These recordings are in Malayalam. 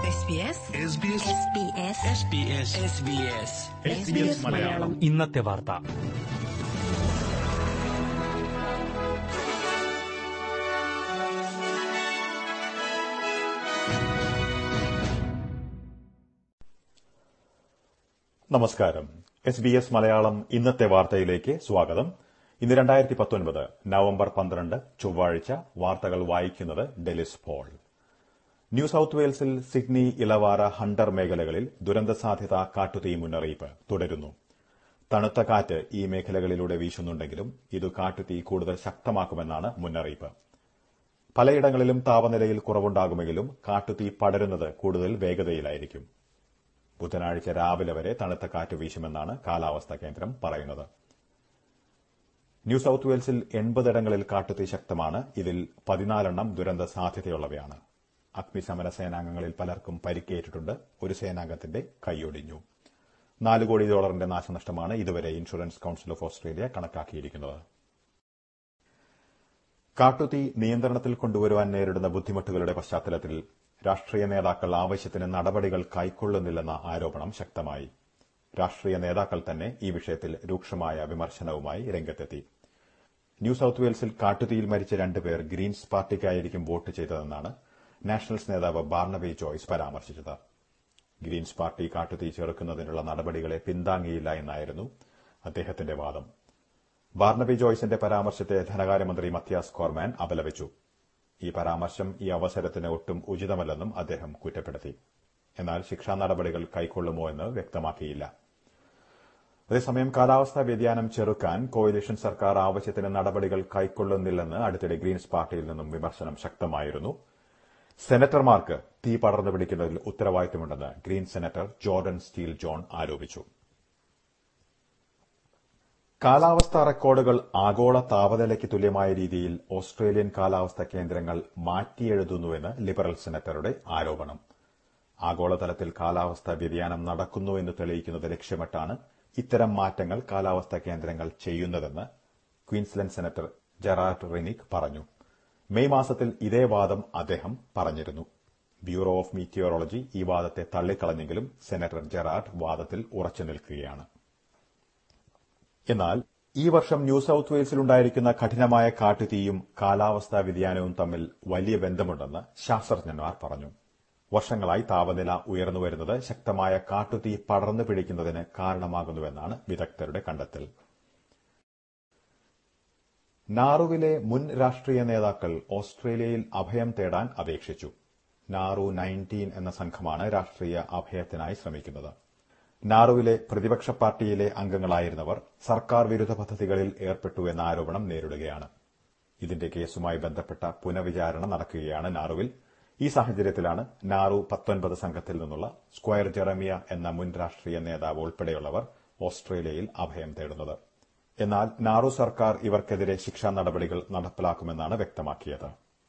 മലയാളം ഇന്നത്തെ വാർത്ത. നമസ്കാരം. SBS മലയാളം ഇന്നത്തെ വാർത്തയിലേക്ക് സ്വാഗതം. ഇന്ന് 2019 നവംബർ 12 ചൊവ്വാഴ്ച. വാർത്തകൾ വായിക്കുന്നത് ഡെലിസ് പോൾ. ന്യൂ സൌത്ത് വെയിൽസിൽ സിഡ്നി, ഇളവാര, ഹണ്ടർ മേഖലകളിൽ ദുരന്ത സാധ്യത കാട്ടുതീ മുന്നറിയിപ്പ് തുടരുന്നു. തണുത്ത കാറ്റ് ഈ മേഖലകളിലൂടെ വീശുന്നുണ്ടെങ്കിലും ഇത് കാട്ടുതീ കൂടുതൽ ശക്തമാക്കുമെന്നാണ് മുന്നറിയിപ്പ്. പലയിടങ്ങളിലും താപനിലയിൽ കുറവുണ്ടാകുമെങ്കിലും കാട്ടുതീ പടരുന്നത് കൂടുതൽ വേഗതയിലായിരിക്കും. ബുധനാഴ്ച രാവിലെ വരെ തണുത്ത കാറ്റ് വീശുമെന്നാണ് കാലാവസ്ഥാ കേന്ദ്രം പറയുന്നത്. ന്യൂ സൌത്ത് വെയിൽസിൽ 80 ഇടങ്ങളിൽ കാട്ടുതീ ശക്തമാണ്. ഇതിൽ 14 ദുരന്ത സാധ്യതയുള്ളവയാണ്. അഗ്നിശമന സേനാംഗങ്ങളിൽ പലർക്കും പരിക്കേറ്റിട്ടുണ്ട്. ഒരു സേനാംഗത്തിന്റെ കൈയൊടിഞ്ഞു. $4 കോടി നാശനഷ്ടമാണ് ഇതുവരെ ഇൻഷുറൻസ് കൌൺസിൽ ഓഫ് ഓസ്ട്രേലിയ കണക്കാക്കിയിരിക്കുന്നത്. കാട്ടുതീ നിയന്ത്രണത്തിൽ കൊണ്ടുവരുവാൻ നേരിടുന്ന ബുദ്ധിമുട്ടുകളുടെ പശ്ചാത്തലത്തിൽ രാഷ്ട്രീയ നേതാക്കൾ ആവശ്യത്തിന് നടപടികൾ കൈക്കൊള്ളുന്നില്ലെന്ന ആരോപണം ശക്തമായി. രാഷ്ട്രീയ നേതാക്കൾ തന്നെ ഈ വിഷയത്തിൽ രൂക്ഷമായ വിമർശനവുമായി രംഗത്തെത്തി. ന്യൂ സൌത്ത് വെയിൽസിൽ കാട്ടുതീയിൽ മരിച്ച 2 പേർ ഗ്രീൻസ് പാർട്ടിക്കായിരിക്കും വോട്ട് ചെയ്തതെന്നാണ് നാഷണൽസ് നേതാവ് ബാർണബി ജോയ്സ് പരാമർശിച്ചത്. ഗ്രീൻസ് പാർട്ടി കാട്ടുതീ ചെറുക്കുന്നതിനുള്ള നടപടികളെ പിന്താങ്ങിയില്ല എന്നായിരുന്നു അദ്ദേഹത്തിന്റെ വാദം. ബാർണബി ജോയ്സിന്റെ പരാമർശത്തെ ധനകാര്യമന്ത്രി മത്യാസ് കോർമാൻ അപലപിച്ചു. ഈ പരാമർശം ഈ അവസരത്തിന് ഒട്ടും ഉചിതമല്ലെന്നും അദ്ദേഹം കുറ്റപ്പെടുത്തി. എന്നാൽ ശിക്ഷാ നടപടികൾ കൈക്കൊള്ളുമോ എന്ന് വ്യക്തമാക്കിയില്ല. അതേസമയം കാലാവസ്ഥാ വ്യതിയാനം ചെറുക്കാൻ കോalition സർക്കാർ ആവശ്യത്തിന് നടപടികൾ കൈക്കൊള്ളുന്നില്ലെന്ന് അടുത്തിടെ ഗ്രീൻസ് പാർട്ടിയിൽ നിന്നും വിമർശനം ശക്തമായിരുന്നു. സെനറ്റർമാർക്ക് തീ പടർന്നു പിടിക്കുന്നതിൽ ഉത്തരവാദിത്തമുണ്ടെന്ന് Green senator Jordon Steele John ആരോപിച്ചു. കാലാവസ്ഥാ റെക്കോർഡുകൾ ആഗോള താപനിലയ്ക്ക് തുല്യമായ രീതിയിൽ ഓസ്ട്രേലിയൻ കാലാവസ്ഥാ കേന്ദ്രങ്ങൾ മാറ്റിയെഴുതുന്നുവെന്ന് ലിബറൽ സെനറ്ററുടെ ആരോപണം. ആഗോളതലത്തിൽ കാലാവസ്ഥാ വ്യതിയാനം നടക്കുന്നുവെന്ന് തെളിയിക്കുന്നത് ലക്ഷ്യമിട്ടാണ് ഇത്തരം മാറ്റങ്ങൾ കാലാവസ്ഥാ കേന്ദ്രങ്ങൾ ചെയ്യുന്നതെന്ന് ക്വീൻസ്ലൻഡ് സെനറ്റർ ജെറാർഡ് റിനിക് പറഞ്ഞു. മെയ് മാസത്തിൽ ഇതേ വാദം അദ്ദേഹം പറഞ്ഞിരുന്നു. ബ്യൂറോ ഓഫ് മീറ്റിയോറോളജി ഈ വാദത്തെ തള്ളിക്കളഞ്ഞെങ്കിലും സെനറ്റർ ജെറാർഡ് വാദത്തിൽ ഉറച്ചു നിൽക്കുകയാണ്. എന്നാൽ ഈ വർഷം ന്യൂ സൌത്ത് വെയിൽസിലുണ്ടായിരിക്കുന്ന കഠിനമായ കാട്ടുതീയും കാലാവസ്ഥാ വ്യതിയാനവും തമ്മിൽ വലിയ ബന്ധമുണ്ടെന്ന് ശാസ്ത്രജ്ഞന്മാർ പറഞ്ഞു. വർഷങ്ങളായി താപനില ഉയർന്നുവരുന്നത് ശക്തമായ കാട്ടുതീ പടർന്നു പിടിക്കുന്നതിന് കാരണമാകുന്നുവെന്നാണ് വിദഗ്ധരുടെ കണ്ടെത്തൽ. നാറുവിലെ മുൻ രാഷ്ട്രീയ നേതാക്കൾ ഓസ്ട്രേലിയയിൽ അഭയം തേടാൻ അപേക്ഷിച്ചു. നാറു 19 എന്ന സംഘമാണ് രാഷ്ട്രീയ അഭയത്തിനായി ശ്രമിക്കുന്നത്. നാറുവിലെ പ്രതിപക്ഷ പാർട്ടിയിലെ അംഗങ്ങളായിരുന്നവർ സർക്കാർ വിരുദ്ധ പദ്ധതികളിൽ ഏർപ്പെട്ടു എന്ന ആരോപണം നേരിടുകയാണ്. ഇതിന്റെ കേസുമായി ബന്ധപ്പെട്ട പുനഃവിചാരണ നടക്കുകയാണ് നാറുവിൽ. ഈ സാഹചര്യത്തിലാണ് നാറു 19 സംഘത്തിൽ നിന്നുള്ള സ്ക്വയർ ജെറമിയ എന്ന മുൻ രാഷ്ട്രീയ നേതാവ് ഉൾപ്പെടെയുള്ളവർ ഓസ്ട്രേലിയയിൽ അഭയം തേടുന്നത്. എന്നാൽ നാറു സർക്കാർ ഇവർക്കെതിരെ ശിക്ഷാ നടപടികൾ നടപ്പിലാക്കുമെന്നാണ് വ്യക്തമാക്കിയത്.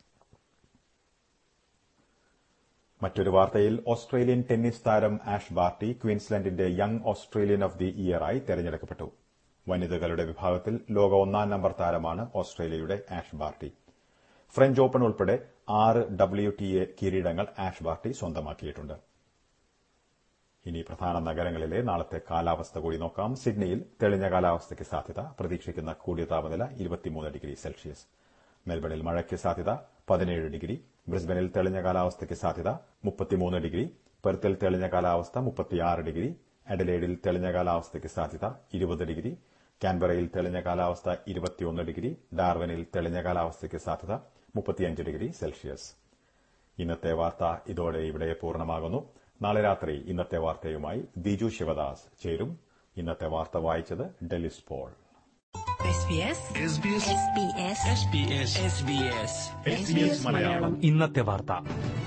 മറ്റൊരു വാർത്തയിൽ ഓസ്ട്രേലിയൻ ടെന്നീസ് താരം ആഷ് ബാർട്ടി ക്വീൻസ്ലൻഡിന്റെ യങ് ഓസ്ട്രേലിയൻ ഓഫ് ദി ഇയറായി തെരഞ്ഞെടുക്കപ്പെട്ടു. വനിതകളുടെ വിഭാഗത്തിൽ ലോക 1-ാം നമ്പർ താരമാണ് ഓസ്ട്രേലിയയുടെ ആഷ് ബാർട്ടി. ഫ്രഞ്ച് ഓപ്പൺ ഉൾപ്പെടെ 6 WTA കിരീടങ്ങൾ ആഷ് ബാർട്ടി സ്വന്തമാക്കിയിട്ടുണ്ട്. ഇനി പ്രധാന നഗരങ്ങളിലെ നാളത്തെ കാലാവസ്ഥ കൂടി നോക്കാം. സിഡ്നിയിൽ തെളിഞ്ഞ കാലാവസ്ഥയ്ക്ക് സാധ്യത. പ്രതീക്ഷിക്കുന്ന കൂടിയ താപനില 23 ഡിഗ്രി സെൽഷ്യസ്. മെൽബണിൽ മഴയ്ക്ക് സാധ്യത 17 ഡിഗ്രി. ബ്രിസ്ബനിൽ തെളിഞ്ഞ കാലാവസ്ഥയ്ക്ക് സാധ്യത 33 ഡിഗ്രി. പെർത്തിൽ തെളിഞ്ഞ കാലാവസ്ഥ 36 ഡിഗ്രി. അഡലേഡിൽ തെളിഞ്ഞ കാലാവസ്ഥയ്ക്ക് സാധ്യത 20 ഡിഗ്രി. കാൻബറയിൽ തെളിഞ്ഞ കാലാവസ്ഥ 21 ഡിഗ്രി. ഡാർവിനിൽ തെളിഞ്ഞ കാലാവസ്ഥയ്ക്ക് സാധ്യത 35 ഡിഗ്രി സെൽഷ്യസ്. ഇന്നത്തെ വാർത്ത ഇതോടെ ഇവിടെ പൂർണ്ണമാകുന്നു. നാളെ രാത്രി ഇന്നത്തെ വാർത്തയുമായി ദിജു ശിവദാസ് ചേരും. ഇന്നത്തെ വാർത്ത വായിച്ചത് ഡെലിസ് പോൾ. ഇന്നത്തെ വാർത്ത.